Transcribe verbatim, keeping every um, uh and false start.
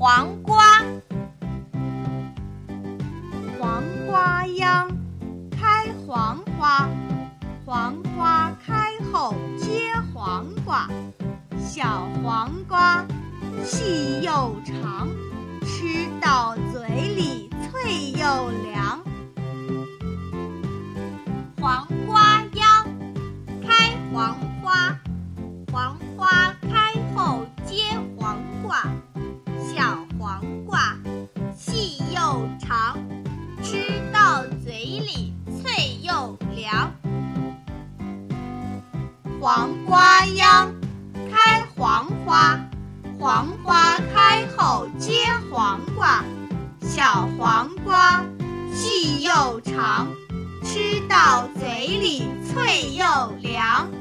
黄瓜， 黄瓜秧开黄花，黄花开后结黄瓜。小黄瓜细又长，吃到嘴里脆又凉。 黄瓜秧开黄花，黄花开后结黄瓜。小黄瓜细又长，吃到嘴里脆又凉。 黄瓜秧开黄花，黄花开后结黄瓜。小黄瓜细又长，吃到嘴里脆又凉。